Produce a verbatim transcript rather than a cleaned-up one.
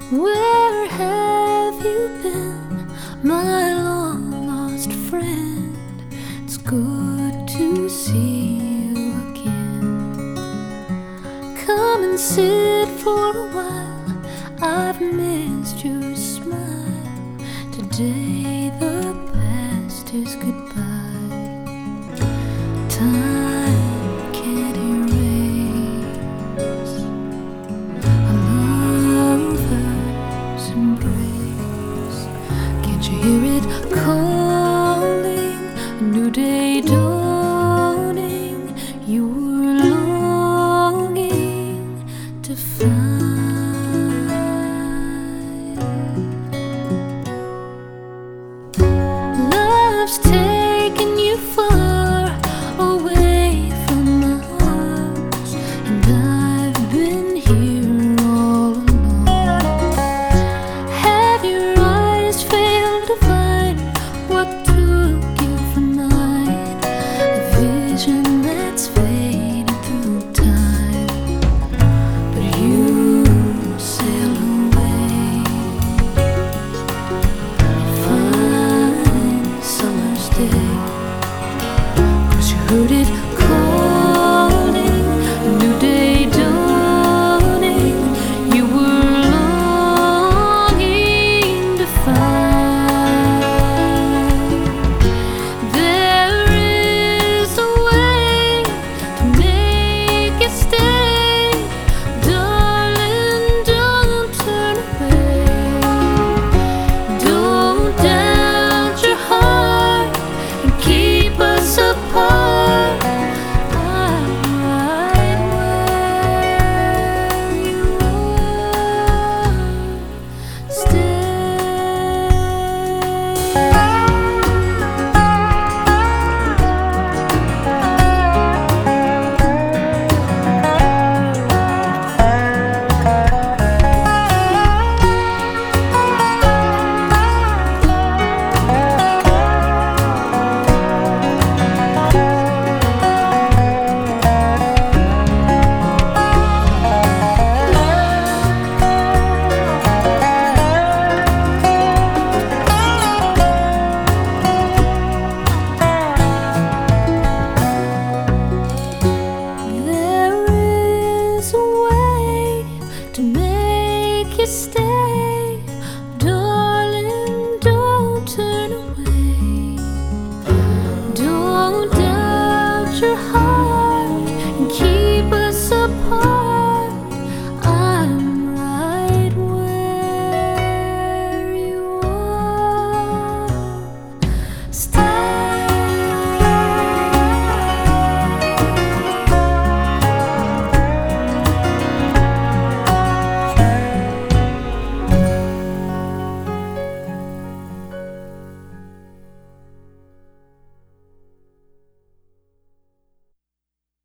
Where have you been, my long lost friend? It's good to see you again. Come and sit for a while, I've missed your smile. Today the past is goodbye. Time can't erase a lover's embrace. Can't you hear it calling? A new day dawning. You're longing to find